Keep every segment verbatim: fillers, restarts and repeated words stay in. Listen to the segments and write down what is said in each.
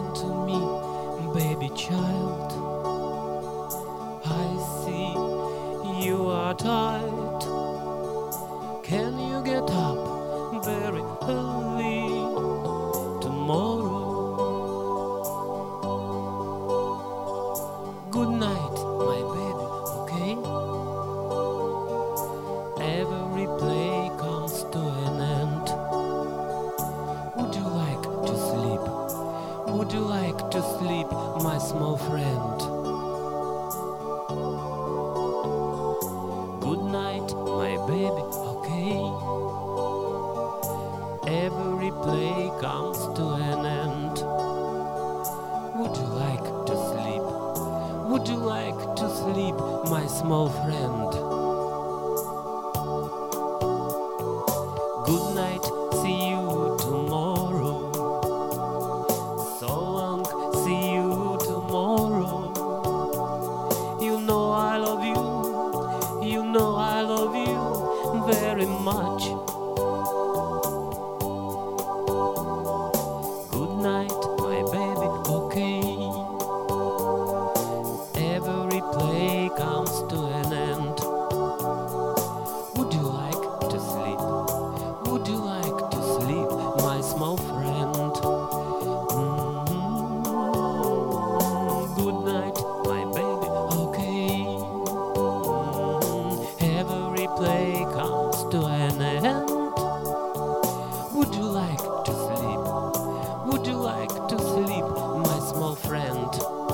Listen to me, baby child. I see you are tired. Can you get up very early tomorrow? Good night, my baby, okay? Every play comes to an end. Would you like to sleep? Would you like to sleep, my small friend? Good night, my baby, okay? Every play comes to an end. Would you like to sleep? Would you like to sleep, my small friend? Good night, see you tomorrow. So long, see you tomorrow. You know I love you, you know I love you very much. Good night, my baby, okay? Every play comes to an end. Would you like to sleep? Would you like to sleep, my small friend? Mm-hmm. Good night, my baby, okay? Mm-hmm. Every play comes to an end. Would you like to sleep? Would you like to sleep, my small friend?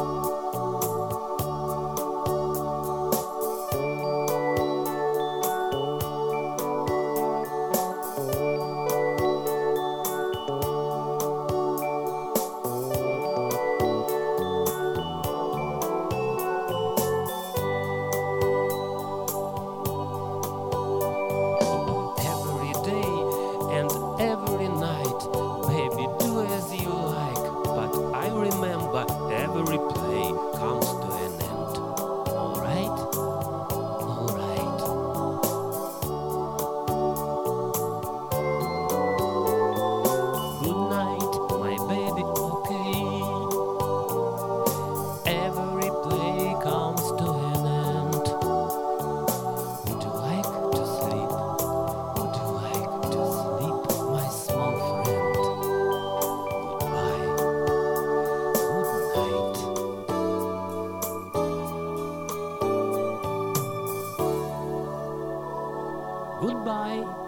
Every day and every night, baby, do as you like. But I remember every play comes to an end. Alright? Alright. Good night, my baby, okay? Every play comes to an end. Would you like to sleep? Would you like to sleep, my small friend? Goodbye. Good night. Goodbye.